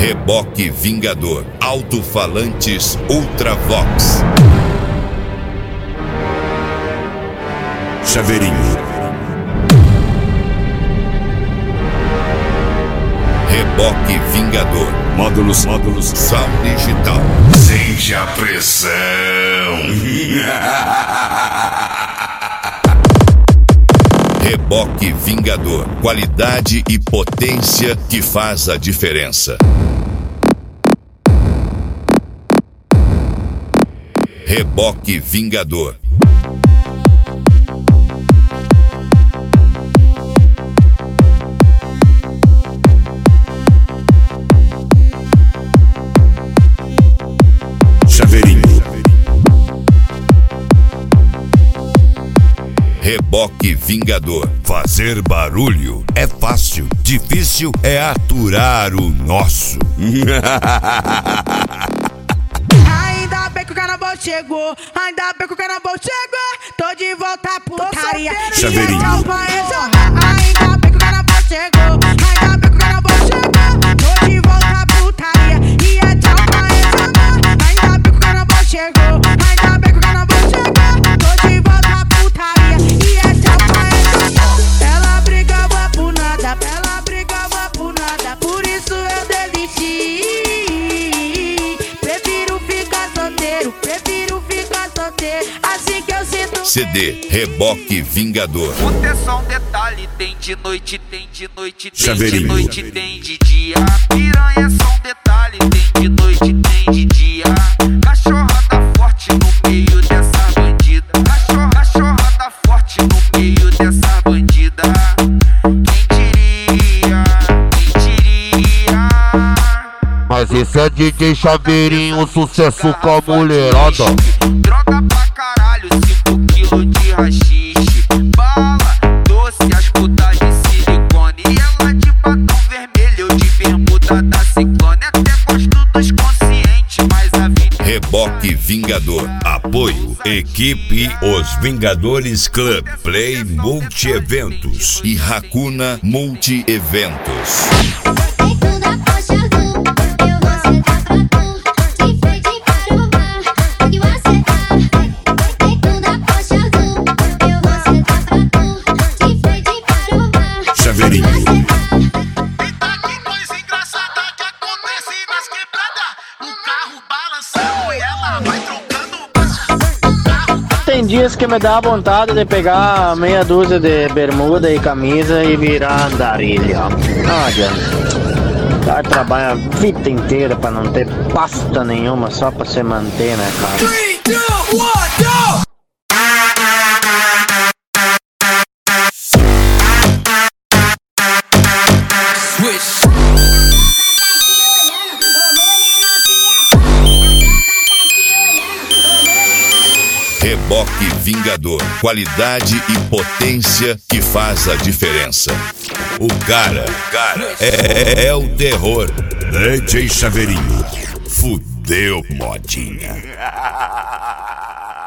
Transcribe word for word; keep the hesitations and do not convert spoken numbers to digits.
Reboque Vingador. Alto-falantes Ultravox. Chaveirinho. Reboque Vingador. Módulos, módulos. Sound digital. Sente a pressão. Reboque Vingador. Qualidade e potência que faz a diferença. Reboque Vingador. Chaveirinho. Reboque Vingador. Fazer barulho é fácil, difícil é aturar o nosso. Ainda bem que o carnaval chegou, ainda bem que o carnaval chegou. Tô de volta à putaria. Chaveirinho. Ainda bem que o carnaval chegou, ainda bem que o carnaval chegou. Tô de volta à putaria. E é tchau pra esse amor. Ainda bem que o carnaval chegou, ainda bem que o carnaval chegou. Tô de volta à putaria. E é tchau pra esse amor. Ela brigava por nada, ela brigava por nada. Por isso eu desisti. Prefiro ficar solteiro, prefiro ficar solteiro. Assim que eu sinto. C D Reboque Vingador. Proteção, detalhe, tem de noite, tem de noite, tem Chaveirinho. de noite, tem de dia. Piranha são detalhe, tem de noite, tem de dia. Cachorrada forte no meio dessa bandida. Cachorra, cachorrada forte no meio dessa bandida. Quem diria, quem diria? Mas esse é D J Chaveirinho, sucesso com a mulherada. Droga pra caralho, cinco quilos de rachixe. Bala, doce, as putas de silicone. E ela de batom vermelho, eu de bermuda da Ciclone. Até gosto dos conscientes, mas a vida... Reboque Vingador. Apoio Equipe Os Vingadores Club Play Multi-Eventos e Hakuna Multi-Eventos. Chaveirinho. Que coisa engraçada que acontece nas quebradas. O carro balançando e ela vai trocando. Tem dias que me dá vontade de pegar meia dúzia de bermuda e camisa e virar andarilha. Não adianta. Cara, trabalha a vida inteira pra não ter pasta nenhuma, só pra se manter, né, cara? três, dois, um, go! Reboque Vingador. Qualidade e potência que faz a diferença. O cara, o cara é, é o terror. D J Chaveirinho. Fudeu, modinha.